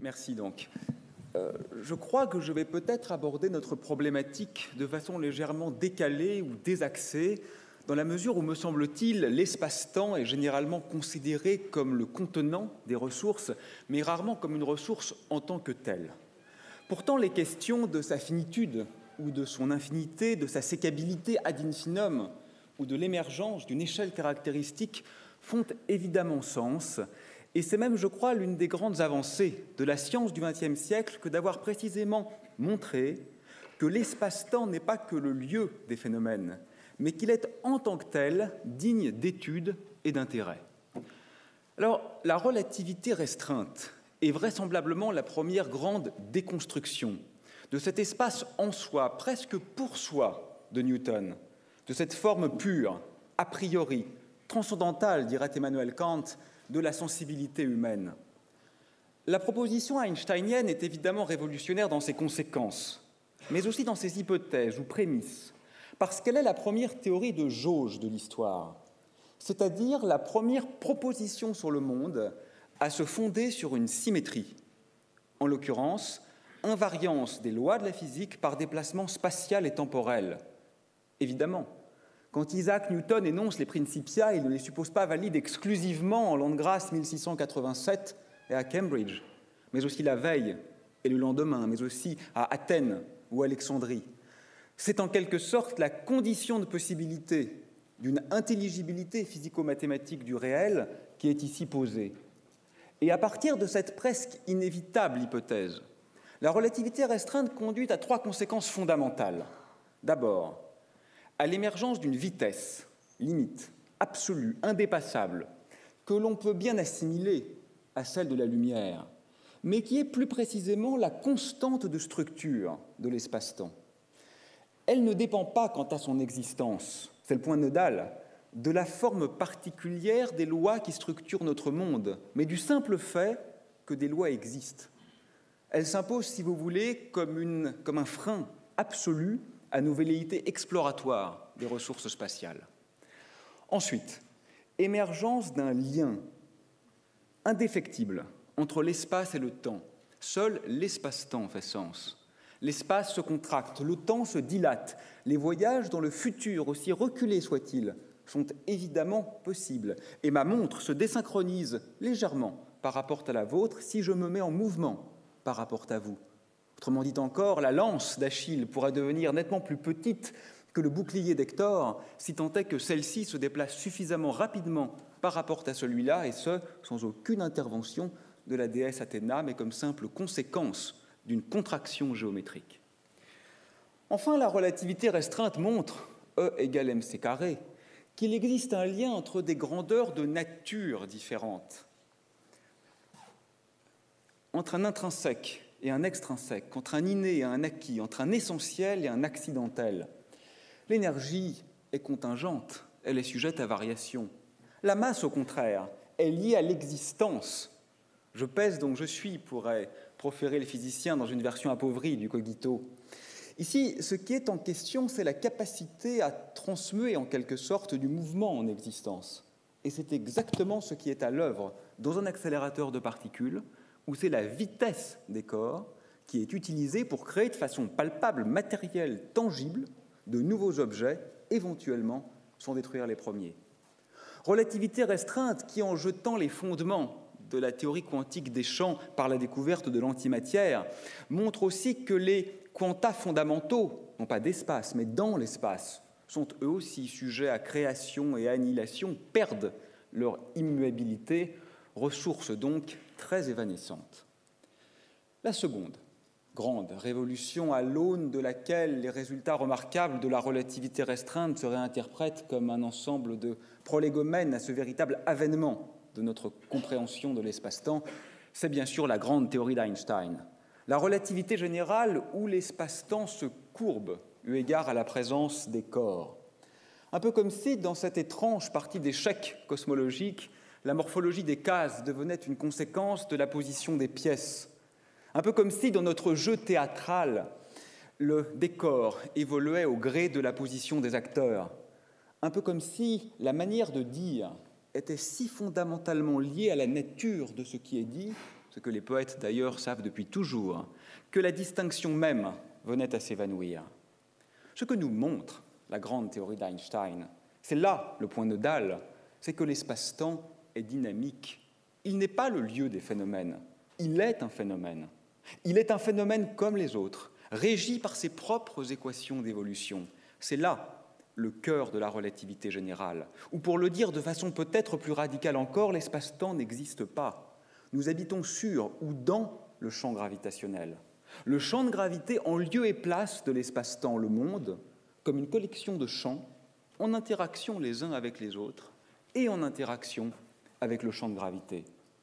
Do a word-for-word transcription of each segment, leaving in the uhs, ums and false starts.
Merci donc. Euh, je crois que je vais peut-être aborder notre problématique de façon légèrement décalée ou désaxée, dans la mesure où, me semble-t-il, l'espace-temps est généralement considéré comme le contenant des ressources, mais rarement comme une ressource en tant que telle. Pourtant, les questions de sa finitude ou de son infinité, de sa sécabilité ad infinitum ou de l'émergence d'une échelle caractéristique font évidemment sens. Et c'est même, je crois, l'une des grandes avancées de la science du vingtième siècle que d'avoir précisément montré que l'espace-temps n'est pas que le lieu des phénomènes, mais qu'il est en tant que tel digne d'étude et d'intérêt. Alors, la relativité restreinte est vraisemblablement la première grande déconstruction de cet espace en soi, presque pour soi, de Newton, de cette forme pure, a priori, transcendantale, dirait Emmanuel Kant, de la sensibilité humaine. La proposition einsteinienne est évidemment révolutionnaire dans ses conséquences, mais aussi dans ses hypothèses ou prémices, parce qu'elle est la première théorie de jauge de l'histoire, c'est-à-dire la première proposition sur le monde à se fonder sur une symétrie, en l'occurrence, invariance des lois de la physique par déplacement spatial et temporel. Évidemment, quand Isaac Newton énonce les Principia, il ne les suppose pas valides exclusivement en l'an de grâce mille six cent quatre-vingt-sept et à Cambridge, mais aussi la veille et le lendemain, mais aussi à Athènes ou Alexandrie. C'est en quelque sorte la condition de possibilité d'une intelligibilité physico-mathématique du réel qui est ici posée. Et à partir de cette presque inévitable hypothèse, la relativité restreinte conduit à trois conséquences fondamentales. D'abord, à l'émergence d'une vitesse, limite, absolue, indépassable, que l'on peut bien assimiler à celle de la lumière, mais qui est plus précisément la constante de structure de l'espace-temps. Elle ne dépend pas, quant à son existence, c'est le point nodal, de la forme particulière des lois qui structurent notre monde, mais du simple fait que des lois existent. Elle s'impose, si vous voulez, comme, une, comme un frein absolu à nos velléités exploratoires des ressources spatiales. Ensuite, émergence d'un lien indéfectible entre l'espace et le temps. Seul l'espace-temps fait sens. L'espace se contracte, le temps se dilate. Les voyages dans le futur, aussi reculés soient-ils, sont évidemment possibles. Et ma montre se désynchronise légèrement par rapport à la vôtre si je me mets en mouvement par rapport à vous. Autrement dit encore, la lance d'Achille pourrait devenir nettement plus petite que le bouclier d'Hector, si tant est que celle-ci se déplace suffisamment rapidement par rapport à celui-là, et ce, sans aucune intervention de la déesse Athéna, mais comme simple conséquence d'une contraction géométrique. Enfin, la relativité restreinte montre, E égale mc carré, qu'il existe un lien entre des grandeurs de nature différentes, entre un intrinsèque et un extrinsèque, entre un inné et un acquis, entre un essentiel et un accidentel. L'énergie est contingente, elle est sujette à variation. La masse, au contraire, est liée à l'existence. Je pèse donc je suis, pourraient proférer les physiciens dans une version appauvrie du cogito. Ici, ce qui est en question, c'est la capacité à transmuer en quelque sorte du mouvement en existence. Et c'est exactement ce qui est à l'œuvre dans un accélérateur de particules, où c'est la vitesse des corps qui est utilisée pour créer de façon palpable, matérielle, tangible, de nouveaux objets, éventuellement, sans détruire les premiers. Relativité restreinte qui, en jetant les fondements de la théorie quantique des champs par la découverte de l'antimatière, montre aussi que les quanta fondamentaux, non pas d'espace, mais dans l'espace, sont eux aussi sujets à création et à annihilation, perdent leur immuabilité, ressource donc très évanescente. La seconde grande révolution à l'aune de laquelle les résultats remarquables de la relativité restreinte se réinterprètent comme un ensemble de prolégomènes à ce véritable avènement de notre compréhension de l'espace-temps, c'est bien sûr la grande théorie d'Einstein. La relativité générale où l'espace-temps se courbe eu égard à la présence des corps. Un peu comme si, dans cette étrange partie d'échec cosmologique, la morphologie des cases devenait une conséquence de la position des pièces. Un peu comme si, dans notre jeu théâtral, le décor évoluait au gré de la position des acteurs. Un peu comme si la manière de dire était si fondamentalement liée à la nature de ce qui est dit, ce que les poètes d'ailleurs savent depuis toujours, que la distinction même venait à s'évanouir. Ce que nous montre la grande théorie d'Einstein, c'est là le point nodal, c'est que l'espace-temps est dynamique. Il n'est pas le lieu des phénomènes, il est un phénomène. Il est un phénomène comme les autres, régi par ses propres équations d'évolution. C'est là le cœur de la relativité générale, ou pour le dire de façon peut-être plus radicale encore, l'espace-temps n'existe pas. Nous habitons sur ou dans le champ gravitationnel. Le champ de gravité en lieu et place de l'espace-temps, le monde, comme une collection de champs en interaction les uns avec les autres et en interaction avec le champ de gravité.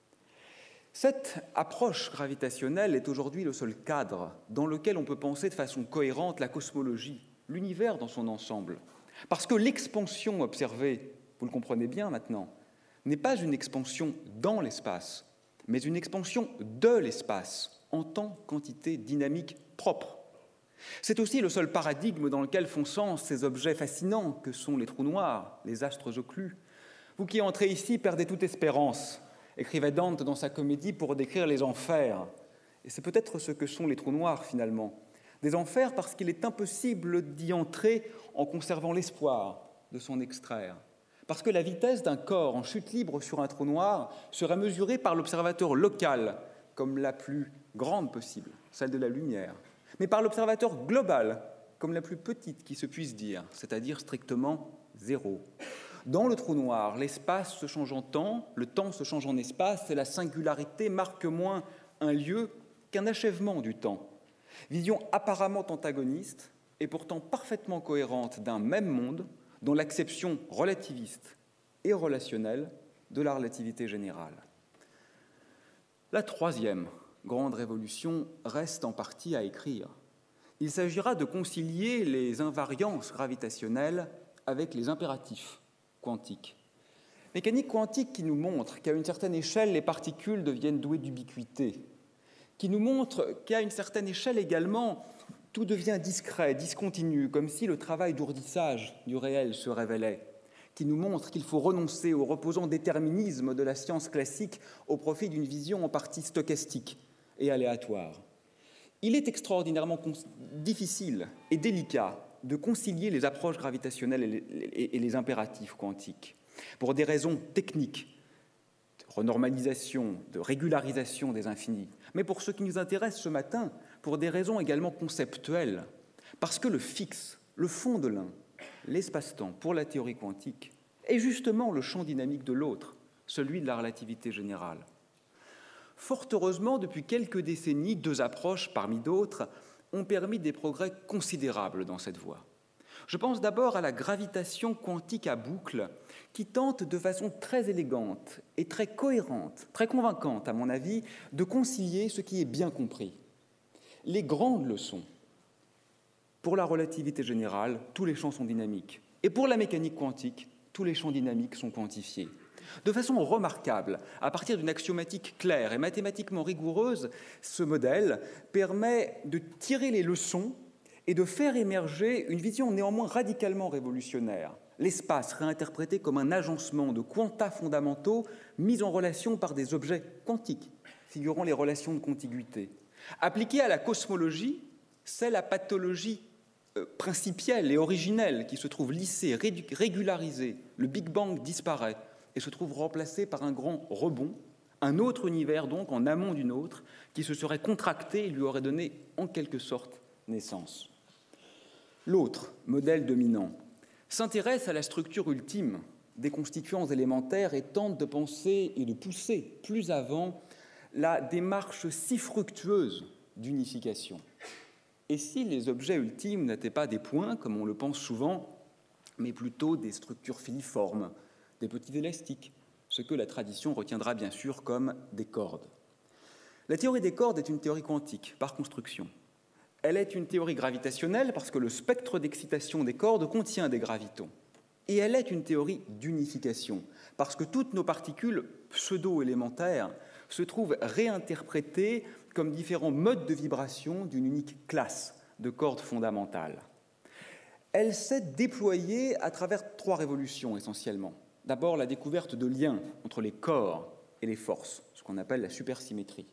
Cette approche gravitationnelle est aujourd'hui le seul cadre dans lequel on peut penser de façon cohérente la cosmologie, l'univers dans son ensemble. Parce que l'expansion observée, vous le comprenez bien maintenant, n'est pas une expansion dans l'espace, mais une expansion de l'espace en tant qu'entité dynamique propre. C'est aussi le seul paradigme dans lequel font sens ces objets fascinants que sont les trous noirs, les astres occlus. Vous qui entrez ici perdez toute espérance, écrivait Dante dans sa comédie pour décrire les enfers. Et c'est peut-être ce que sont les trous noirs finalement. Des enfers parce qu'il est impossible d'y entrer en conservant l'espoir de s'en extraire. Parce que la vitesse d'un corps en chute libre sur un trou noir serait mesurée par l'observateur local comme la plus grande possible, celle de la lumière, mais par l'observateur global comme la plus petite qui se puisse dire, c'est-à-dire strictement zéro. Dans le trou noir, l'espace se change en temps, le temps se change en espace, et la singularité marque moins un lieu qu'un achèvement du temps. Vision apparemment antagoniste et pourtant parfaitement cohérente d'un même monde dans l'acception relativiste et relationnelle de la relativité générale. La troisième grande révolution reste en partie à écrire. Il s'agira de concilier les invariances gravitationnelles avec les impératifs quantique. Mécanique quantique qui nous montre qu'à une certaine échelle, les particules deviennent douées d'ubiquité, qui nous montre qu'à une certaine échelle également, tout devient discret, discontinu, comme si le travail d'ourdissage du réel se révélait, qui nous montre qu'il faut renoncer au reposant déterminisme de la science classique au profit d'une vision en partie stochastique et aléatoire. Il est extraordinairement difficile et délicat de concilier les approches gravitationnelles et les, et, et les impératifs quantiques, pour des raisons techniques, de renormalisation, de régularisation des infinis, mais pour ce qui nous intéresse ce matin, pour des raisons également conceptuelles, parce que le fixe, le fond de l'un, l'espace-temps pour la théorie quantique, est justement le champ dynamique de l'autre, celui de la relativité générale. Fort heureusement, depuis quelques décennies, deux approches parmi d'autres ont permis des progrès considérables dans cette voie. Je pense d'abord à la gravitation quantique à boucle qui tente de façon très élégante et très cohérente, très convaincante à mon avis, de concilier ce qui est bien compris. Les grandes leçons. Pour la relativité générale, tous les champs sont dynamiques. Et pour la mécanique quantique, tous les champs dynamiques sont quantifiés. De façon remarquable, à partir d'une axiomatique claire et mathématiquement rigoureuse, ce modèle permet de tirer les leçons et de faire émerger une vision néanmoins radicalement révolutionnaire. L'espace réinterprété comme un agencement de quanta fondamentaux mis en relation par des objets quantiques, figurant les relations de contiguïté. Appliqué à la cosmologie, c'est la pathologie euh, principielle et originelle qui se trouve lissée, régularisée. Le Big Bang disparaît et se trouve remplacé par un grand rebond, un autre univers donc en amont d'une autre, qui se serait contracté et lui aurait donné en quelque sorte naissance. L'autre modèle dominant s'intéresse à la structure ultime des constituants élémentaires et tente de penser et de pousser plus avant la démarche si fructueuse d'unification. Et si les objets ultimes n'étaient pas des points, comme on le pense souvent, mais plutôt des structures filiformes, des petits élastiques, ce que la tradition retiendra bien sûr comme des cordes. La théorie des cordes est une théorie quantique, par construction. Elle est une théorie gravitationnelle parce que le spectre d'excitation des cordes contient des gravitons. Et elle est une théorie d'unification, parce que toutes nos particules pseudo-élémentaires se trouvent réinterprétées comme différents modes de vibration d'une unique classe de cordes fondamentales. Elle s'est déployée à travers trois révolutions essentiellement. D'abord, la découverte de liens entre les corps et les forces, ce qu'on appelle la supersymétrie.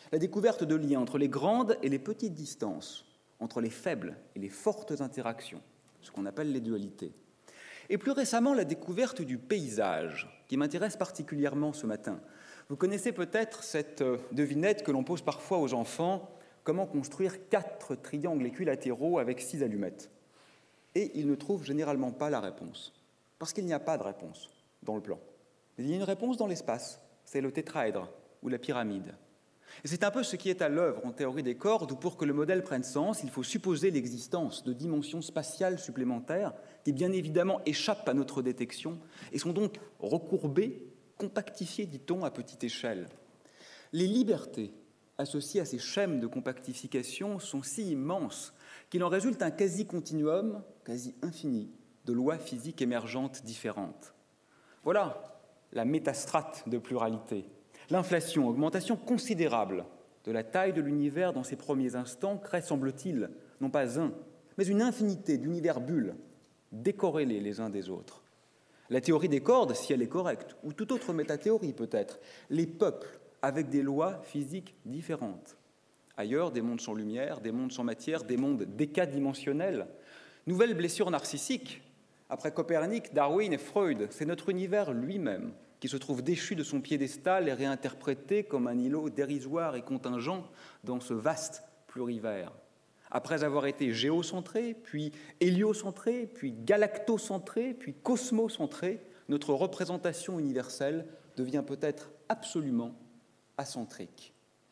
la découverte de liens entre les grandes et les petites distances, entre les faibles et les fortes interactions, ce qu'on appelle les dualités. Et plus récemment, la découverte du paysage, qui m'intéresse particulièrement ce matin. Vous connaissez peut-être cette devinette que l'on pose parfois aux enfants, comment construire quatre triangles équilatéraux avec six allumettes. Et ils ne trouvent généralement pas la réponse, parce qu'il n'y a pas de réponse dans le plan. Mais il y a une réponse dans l'espace, c'est le tétraèdre ou la pyramide. Et c'est un peu ce qui est à l'œuvre en théorie des cordes, où pour que le modèle prenne sens, il faut supposer l'existence de dimensions spatiales supplémentaires qui, bien évidemment, échappent à notre détection et sont donc recourbées, compactifiées, dit-on, à petite échelle. Les libertés associées à ces schèmes de compactification sont si immenses qu'il en résulte un quasi-continuum, quasi infini, de lois physiques émergentes différentes. Voilà la métastrate de pluralité. L'inflation, augmentation considérable de la taille de l'univers dans ses premiers instants, crée, semble-t-il, non pas un, mais une infinité d'univers bulles, décorrélés les uns des autres. La théorie des cordes, si elle est correcte, ou toute autre métathéorie peut-être, les peuples avec des lois physiques différentes. Ailleurs, des mondes sans lumière, des mondes sans matière, des mondes décadimensionnels. Nouvelle blessure narcissique. Après Copernic, Darwin et Freud, c'est notre univers lui-même qui se trouve déchu de son piédestal et réinterprété comme un îlot dérisoire et contingent dans ce vaste plurivers. Après avoir été géocentré, puis héliocentré, puis galactocentré, puis cosmocentré, notre représentation universelle devient peut-être absolument acentrique.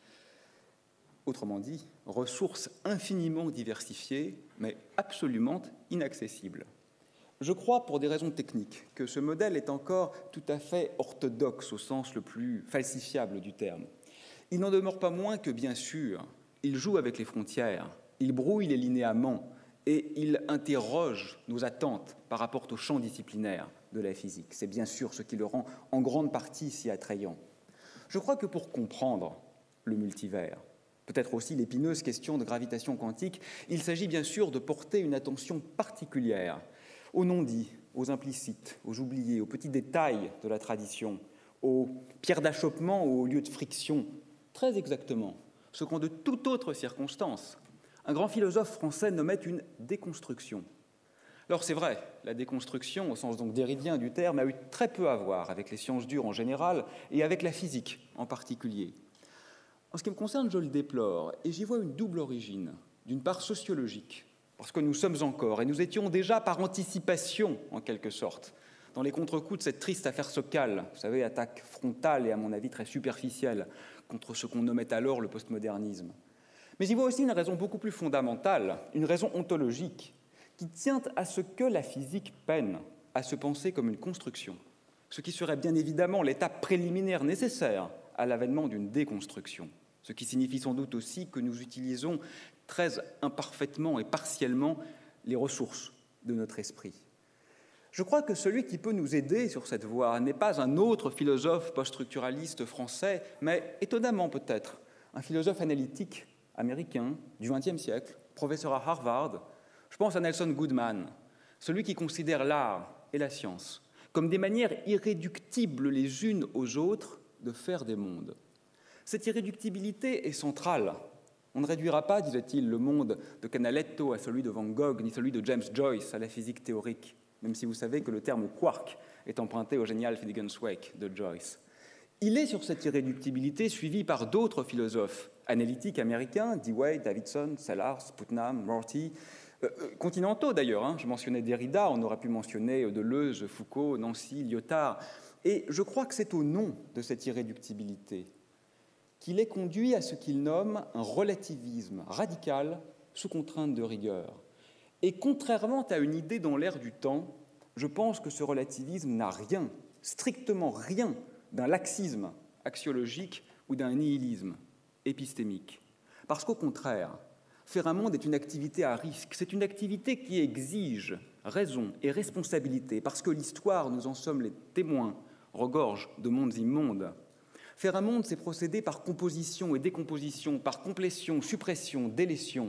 Autrement dit, ressources infiniment diversifiées, mais absolument inaccessibles. Je crois, pour des raisons techniques, que ce modèle est encore tout à fait orthodoxe au sens le plus falsifiable du terme. Il n'en demeure pas moins que, bien sûr, il joue avec les frontières, il brouille les linéaments et il interroge nos attentes par rapport au champ disciplinaire de la physique. C'est bien sûr ce qui le rend en grande partie si attrayant. Je crois que pour comprendre le multivers, peut-être aussi l'épineuse question de gravitation quantique, il s'agit bien sûr de porter une attention particulière aux non-dits, aux implicites, aux oubliés, aux petits détails de la tradition, aux pierres d'achoppement ou aux lieux de friction, très exactement, ce qu'en de toute autre circonstance, un grand philosophe français nommait une déconstruction. Alors c'est vrai, la déconstruction, au sens donc déridien du terme, a eu très peu à voir avec les sciences dures en général et avec la physique en particulier. En ce qui me concerne, je le déplore, et j'y vois une double origine, d'une part sociologique, parce que nous sommes encore, et nous étions déjà par anticipation, en quelque sorte, dans les contre-coups de cette triste affaire Sokal, vous savez, attaque frontale et à mon avis très superficielle contre ce qu'on nommait alors le postmodernisme. Mais j'y vois aussi une raison beaucoup plus fondamentale, une raison ontologique, qui tient à ce que la physique peine à se penser comme une construction, ce qui serait bien évidemment l'étape préliminaire nécessaire à l'avènement d'une déconstruction, ce qui signifie sans doute aussi que nous utilisons très imparfaitement et partiellement les ressources de notre esprit. Je crois que celui qui peut nous aider sur cette voie n'est pas un autre philosophe post-structuraliste français, mais étonnamment peut-être, un philosophe analytique américain du vingtième siècle, professeur à Harvard. Je pense à Nelson Goodman, celui qui considère l'art et la science comme des manières irréductibles les unes aux autres de faire des mondes. Cette irréductibilité est centrale. On ne réduira pas, disait-il, le monde de Canaletto à celui de Van Gogh, ni celui de James Joyce à la physique théorique, même si vous savez que le terme quark est emprunté au génial Finnegans Wake de Joyce. Il est sur cette irréductibilité suivi par d'autres philosophes analytiques américains, Dewey, Davidson, Sellars, Putnam, Rorty, euh, continentaux d'ailleurs. Hein. Je mentionnais Derrida, on aurait pu mentionner Deleuze, Foucault, Nancy, Lyotard. Et je crois que c'est au nom de cette irréductibilité qu'il est conduit à ce qu'il nomme un relativisme radical sous contrainte de rigueur. Et contrairement à une idée dans l'air du temps, je pense que ce relativisme n'a rien, strictement rien, d'un laxisme axiologique ou d'un nihilisme épistémique. Parce qu'au contraire, faire un monde est une activité à risque, c'est une activité qui exige raison et responsabilité, parce que l'histoire, nous en sommes les témoins, regorge de mondes immondes. Faire un monde, c'est procéder par composition et décomposition, par complétion, suppression, délétion.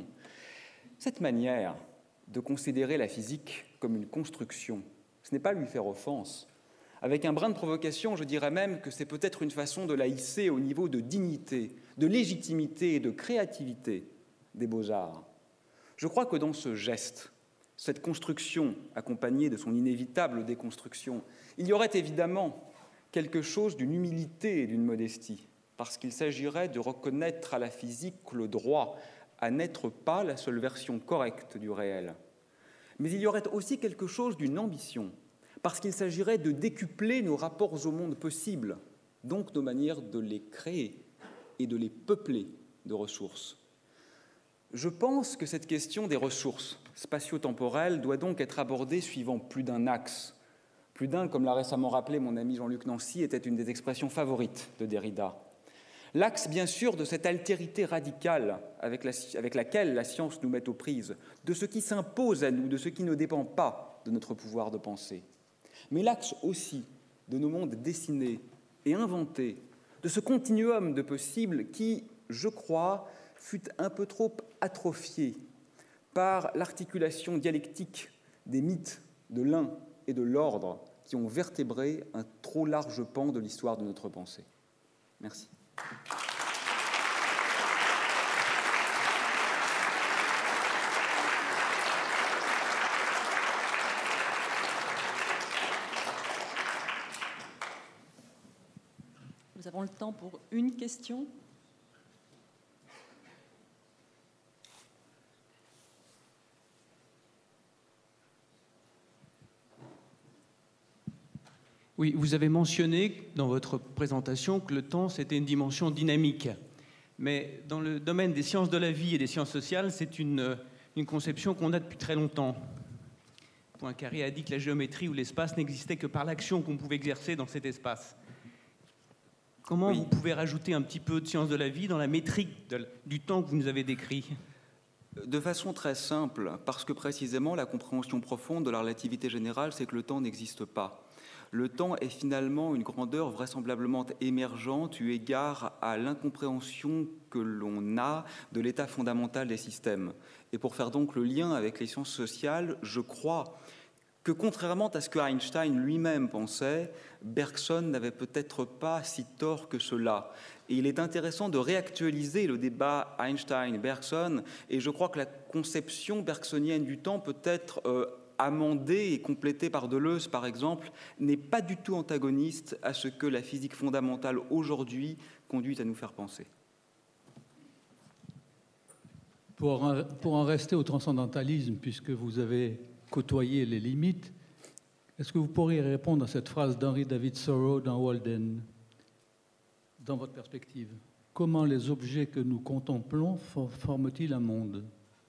Cette manière de considérer la physique comme une construction, ce n'est pas lui faire offense, Avec un brin de provocation, je dirais même que c'est peut-être une façon de la hisser au niveau de dignité, de légitimité et de créativité des beaux-arts. Je crois que dans ce geste, cette construction accompagnée de son inévitable déconstruction, il y aurait évidemment quelque chose d'une humilité et d'une modestie, parce qu'il s'agirait de reconnaître à la physique le droit à n'être pas la seule version correcte du réel. Mais il y aurait aussi quelque chose d'une ambition, parce qu'il s'agirait de décupler nos rapports au monde possible, donc nos manières de les créer et de les peupler de ressources. Je pense que cette question des ressources spatio-temporelles doit donc être abordée suivant plus d'un axe. Plus d'un, comme l'a récemment rappelé mon ami Jean-Luc Nancy, était une des expressions favorites de Derrida. L'axe, bien sûr, de cette altérité radicale avec, la, avec laquelle la science nous met aux prises, de ce qui s'impose à nous, de ce qui ne dépend pas de notre pouvoir de penser. Mais l'axe aussi de nos mondes dessinés et inventés, de ce continuum de possibles qui, je crois, fut un peu trop atrophié par l'articulation dialectique des mythes de l'un et de l'ordre qui ont vertébré un trop large pan de l'histoire de notre pensée. Merci. Nous avons le temps pour une question. Oui, vous avez mentionné dans votre présentation que le temps, c'était une dimension dynamique. Mais dans le domaine des sciences de la vie et des sciences sociales, c'est une, une conception qu'on a depuis très longtemps. Poincaré a dit que la géométrie ou l'espace n'existait que par l'action qu'on pouvait exercer dans cet espace. Comment oui. vous pouvez rajouter un petit peu de sciences de la vie dans la métrique de, du temps que vous nous avez décrit ? De façon très simple, parce que précisément la compréhension profonde de la relativité générale, c'est que le temps n'existe pas. Le temps est finalement une grandeur vraisemblablement émergente eu égard à l'incompréhension que l'on a de l'état fondamental des systèmes. Et pour faire donc le lien avec les sciences sociales, je crois que contrairement à ce que Einstein lui-même pensait, Bergson n'avait peut-être pas si tort que cela. Et il est intéressant de réactualiser le débat Einstein-Bergson, et je crois que la conception bergsonienne du temps peut être euh, amendée et complétée par Deleuze, par exemple, n'est pas du tout antagoniste à ce que la physique fondamentale aujourd'hui conduit à nous faire penser. Pour en, pour en rester au transcendantalisme, puisque vous avez côtoyé les limites, est-ce que vous pourriez répondre à cette phrase d'Henry David Thoreau dans Walden, dans votre perspective? Comment les objets que nous contemplons forment-ils un monde?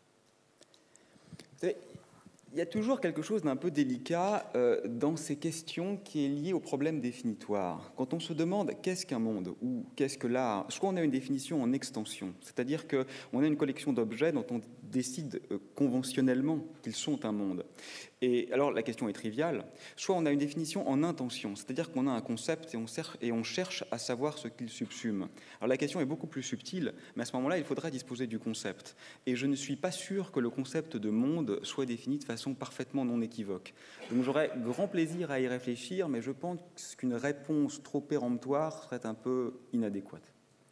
Il y a toujours quelque chose d'un peu délicat euh, dans ces questions qui est lié au problème définitoire. Quand on se demande qu'est-ce qu'un monde ou qu'est-ce que l'art, soit on a une définition en extension, c'est-à-dire qu'on a une collection d'objets dont on décide euh, conventionnellement qu'ils sont un monde. Et alors la question est triviale, soit on a une définition en intention, c'est-à-dire qu'on a un concept et on, cer- et on cherche à savoir ce qu'il subsume. Alors la question est beaucoup plus subtile, mais à ce moment-là, il faudrait disposer du concept. Et je ne suis pas sûr que le concept de monde soit défini de façon parfaitement non équivoque. Donc j'aurais grand plaisir à y réfléchir, mais je pense qu'une réponse trop péremptoire serait un peu inadéquate.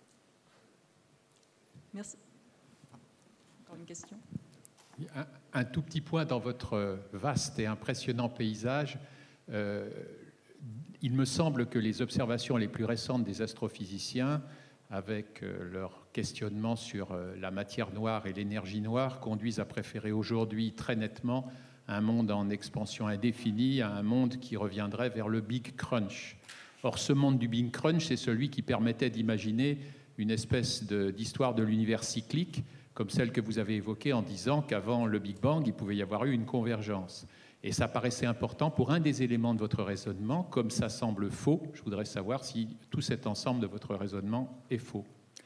Merci. Encore une question ? Un, un tout petit point dans votre vaste et impressionnant paysage. Euh, il me semble que les observations les plus récentes des astrophysiciens, avec euh, leur questionnement sur euh, la matière noire et l'énergie noire, conduisent à préférer aujourd'hui très nettement un monde en expansion indéfinie à un monde qui reviendrait vers le Big Crunch. Or, ce monde du Big Crunch, c'est celui qui permettait d'imaginer une espèce de, d'histoire de l'univers cyclique, comme celle que vous avez évoquée en disant qu'avant le Big Bang, il pouvait y avoir eu une convergence. Et ça paraissait important pour un des éléments de votre raisonnement, comme ça semble faux. Je voudrais savoir si tout cet ensemble de votre raisonnement est faux.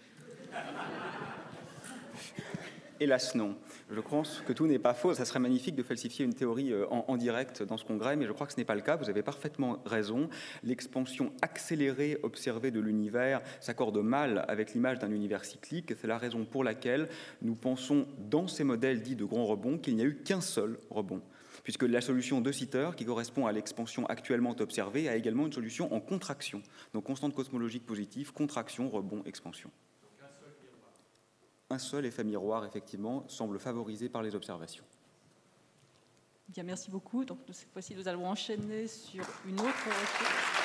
Hélas, non. Je pense que tout n'est pas faux. Ça serait magnifique de falsifier une théorie en, en direct dans ce congrès, mais je crois que ce n'est pas le cas. Vous avez parfaitement raison. L'expansion accélérée observée de l'univers s'accorde mal avec l'image d'un univers cyclique. C'est la raison pour laquelle nous pensons, dans ces modèles dits de grands rebonds, qu'il n'y a eu qu'un seul rebond. puisque la solution de Sitter, qui correspond à l'expansion actuellement observée, a également une solution en contraction. Donc constante cosmologique positive, contraction, rebond, expansion. Donc un seul miroir. Un seul effet miroir, effectivement, semble favorisé par les observations. Bien, merci beaucoup. Donc cette fois-ci, nous allons enchaîner sur une autre recherche.